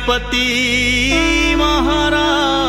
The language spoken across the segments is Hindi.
गणपति महाराज।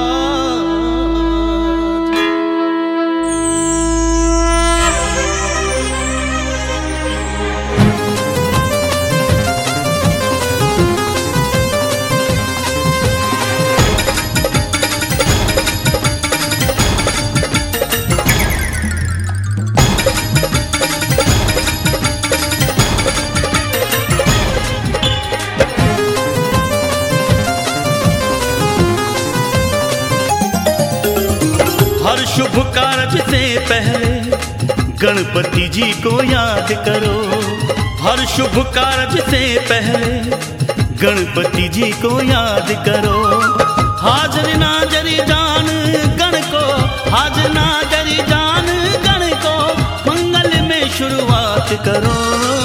हर शुभ कार्य से पहले गणपति जी को याद करो। हर शुभ कार्य से पहले गणपति जी को याद करो। हाजिर नाजर जान गण को, हाजिर नाजर जान गण को मंगल में शुरुआत करो।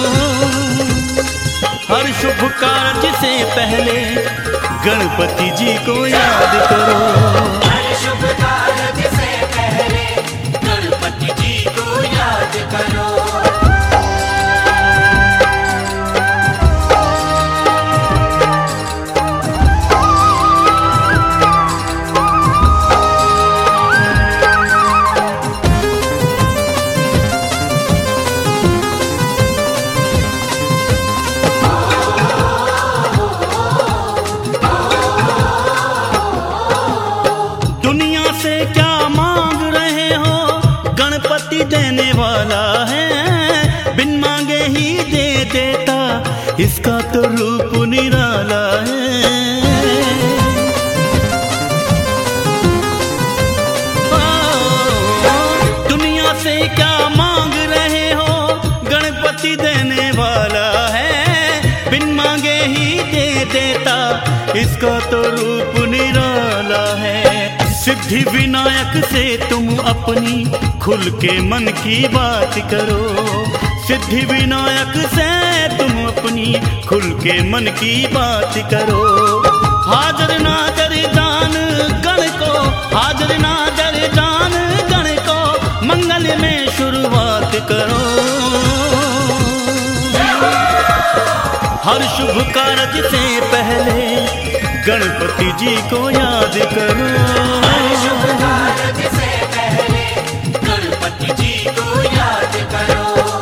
हर शुभ कार्य से पहले गणपति जी को याद करो। हर शुभ कार्य से पहले गणपति जी को याद करो। दुनिया से क्या मांग रहे हो, गणपति देने वाला है। बिन मांगे ही दे देता, इसका तो रूप निराला है। दुनिया से क्या मांग रहे हो, गणपति देने वाला है। बिन मांगे ही दे देता, इसका तो रूप निराला है। सिद्धि विनायक से तुम अपनी खुल के मन की बात करो। सिद्धि विनायक से तुम अपनी खुल के मन की बात करो। हाजिर नाजर जान गण को, हाजिर नाजर जान गण को मंगल में शुरुआत करो। हर शुभ कार्य से पहले गणपति जी को याद करो। हर शुभ कार्य से पहले गणपति जी को याद करो।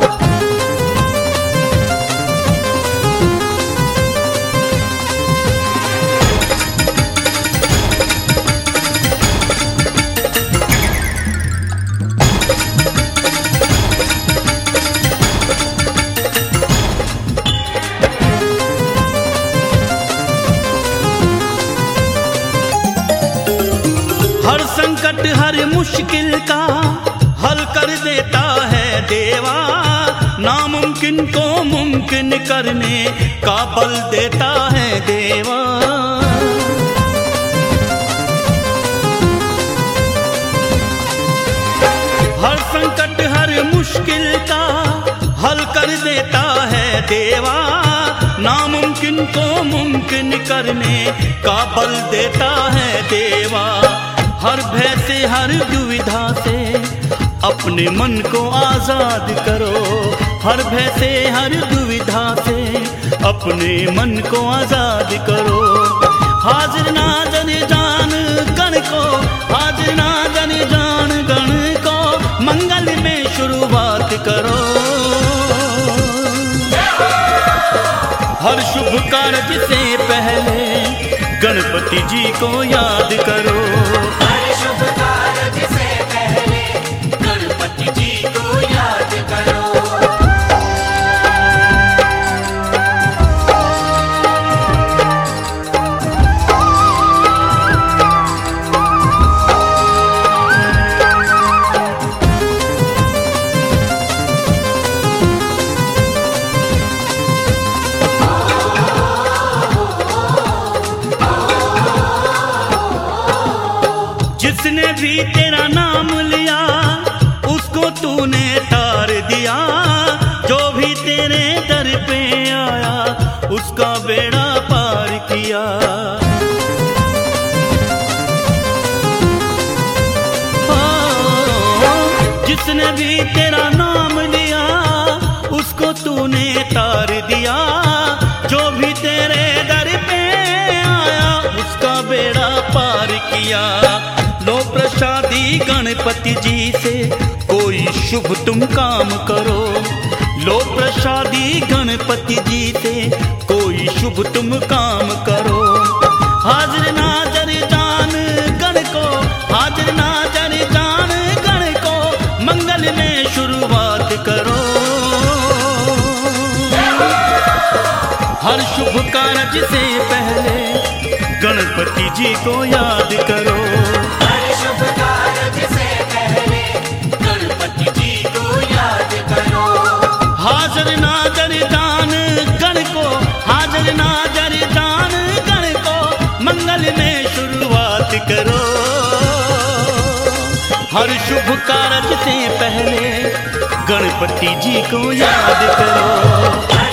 हर संकट हर मुश्किल का हल कर देता है देवा। नामुमकिन को मुमकिन करने का बल देता है देवा। हर संकट हर मुश्किल का हल कर देता है देवा। नामुमकिन को मुमकिन करने का बल देता है देवा। हर भय से हर दुविधा से अपने मन को आजाद करो। हर भय से हर दुविधा से अपने मन को आजाद करो। हाजिर नाजर जान गण को, हाजिर नाजर जान गण को मंगल में शुरुआत करो। हर शुभ कार्य से पहले गणपति जी को याद करो। हर शुभ कार्य से पहले गणपति जी को याद करो। जिसने भी तेरा नाम लिया उसको तूने तार दिया। जो भी तेरे दर पे आया उसका बेड़ा पार किया। जिसने भी तेरा नाम लिया उसको तूने तार दिया। जो भी तेरे दर पे शुभ तुम काम करो। लो प्रसादी गणपति जी से कोई शुभ तुम काम करो। हाजिर नाजर जान गण को, हाजिर नाजर जान गण को, मंगल में शुरुआत करो। हर शुभ कार्य से पहले गणपति जी को याद करो। हर शुभ कार्य से पहले गणपति जी को याद करो। हाजिर नाजर जान गण को, हाजिर नाजर जान गण को, मंगल में शुरुआत करो। हर शुभ कार्य से पहले गणपति जी को याद करो।